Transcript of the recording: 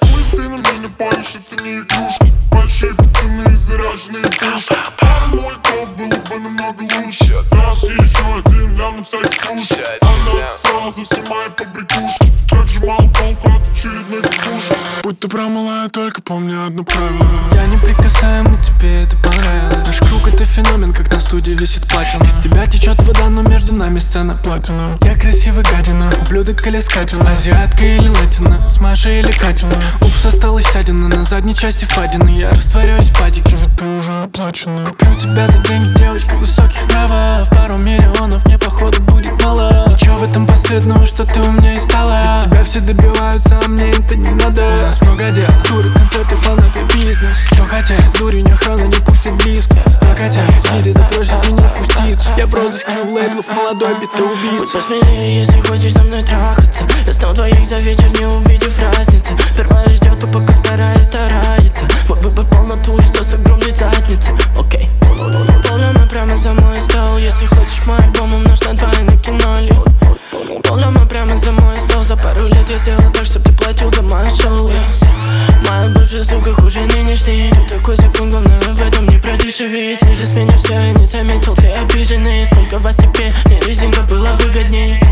Хуй ты на меня палишь, это не игрушки. Большие пацаны, заряженные пушки. Пара мой топ, было бы намного лучше. Грамм и еще один лям на всякий случай. Она отсосала за все мои побрякушки. Как же мало толку от очередной кукушки. Будь добра, малая, только помни одно правило: я неприкасаемый, тебе это понравилось. Наш круг это феномен, как на студии висит платина. Из тебя течет вода, но между нами сцена платина. Я красивый гадина, ублюдок или скатина, азиатка или латина, с Машей или Катина. Упс, осталась ссадина на задней части впадины. Я растворяюсь в падике, ведь ты уже оплачена. куплю тебя за деньги, девочка высоких нравов. Пару миллионов мне походу будет мало. Ничего в этом постыдного, что ты у меня и стала. Ведь тебя все добиваются, а мне это не надо. У нас много дел, туры, концерты, фанаты, бизнес. Что хотят, дурень, охрана не пустит близко. Так хотят, виды да просят меня спуститься. Я в розыске у лейблов, молодой бита-убийца. Будь посмелее, если хочешь со мной трахаться. Я стал двоих за вечер, не увидев разницы. Первая ждет, а пока вторая старается. Вот бы полноту, что с огромной задницей. Окей. Поллями прямо за мой стол. Если хочешь мой альбом, умножь на 2 и накинули. Поллями прямо за мой стол. За пару лет я сделал так, чтоб ты платил за мое шоу. Моя бывшая сука хуже нынешней. Тут такой закон, главное в этом не продешевить. Ниже с меня все, я не заметил, ты обиженный. Сколько вас теперь, не резинка было выгодней.